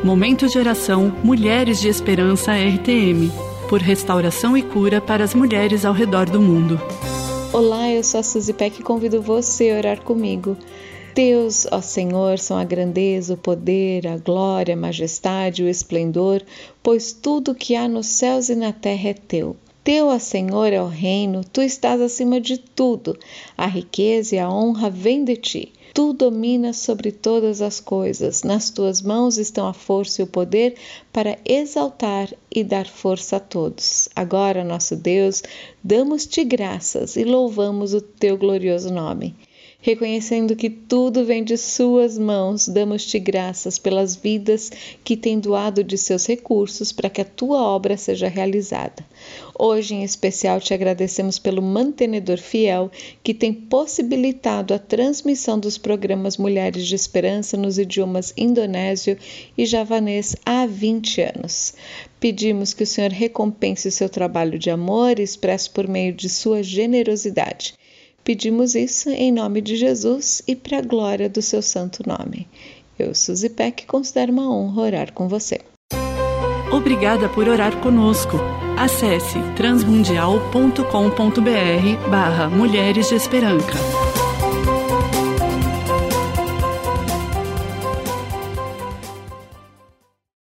Momento de oração Mulheres de Esperança RTM, por restauração e cura para as mulheres ao redor do mundo. Olá, eu sou a Suzy Peck e convido você a orar comigo. Deus, ó Senhor, são a grandeza, o poder, a glória, a majestade, o esplendor, pois tudo que há nos céus e na terra é teu. Teu, ó Senhor, é o reino, tu estás acima de tudo. A riqueza e a honra vêm de ti. Tu dominas sobre todas as coisas. Nas tuas mãos estão a força e o poder para exaltar e dar força a todos. Agora, nosso Deus, damos-te graças e louvamos o teu glorioso nome. Reconhecendo que tudo vem de suas mãos, damos-te graças pelas vidas que têm doado de seus recursos para que a tua obra seja realizada. Hoje, em especial, te agradecemos pelo mantenedor fiel que tem possibilitado a transmissão dos programas Mulheres de Esperança nos idiomas indonésio e javanês há 20 anos. Pedimos que o Senhor recompense o seu trabalho de amor expresso por meio de sua generosidade. Pedimos isso em nome de Jesus e para a glória do seu santo nome. Eu, Suzy Peck, considero uma honra orar com você. Obrigada por orar conosco. Acesse transmundial.com.br/Mulheres de Esperança.